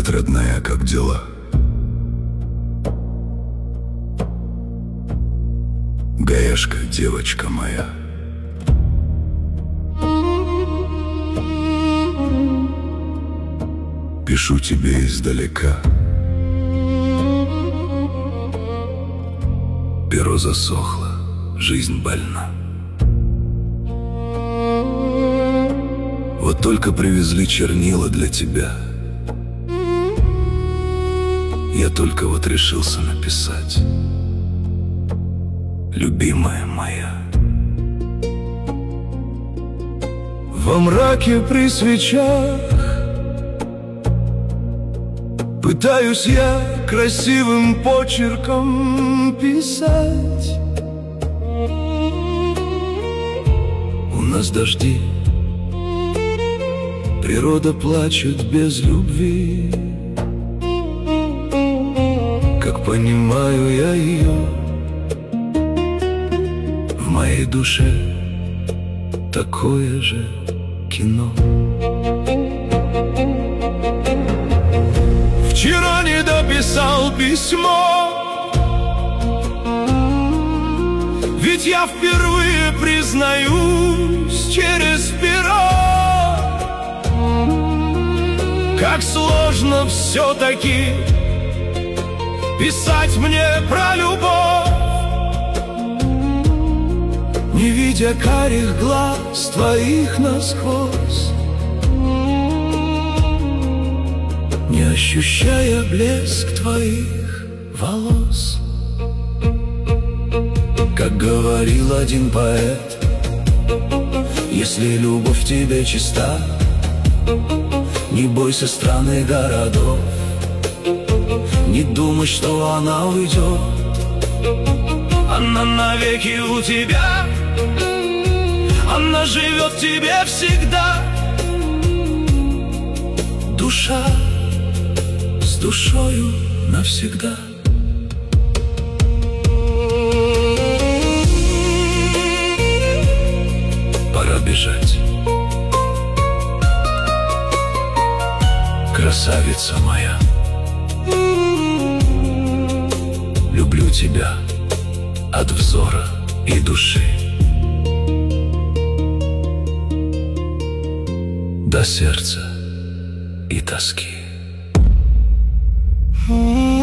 Привет, родная, как дела? Гаешка, девочка моя. Пишу тебе издалека. Перо засохло, жизнь больна. Вот только привезли чернила для тебя. Я только вот решился написать: любимая моя. Во мраке при свечах пытаюсь я красивым почерком писать. У нас дожди, природа плачет без любви. Как понимаю я ее, в моей душе такое же кино. Вчера не дописал письмо, ведь я впервые признаюсь через перо. Как сложно все-таки писать мне про любовь, не видя карих глаз твоих насквозь, не ощущая блеск твоих волос. Как говорил один поэт, если любовь в тебе чиста, не бойся стран и городов, не думай, что она уйдет. Она навеки у тебя, она живет в тебе всегда. Душа с душою навсегда. Пора бежать, красавица моя. Люблю тебя от взора и души до сердца и тоски.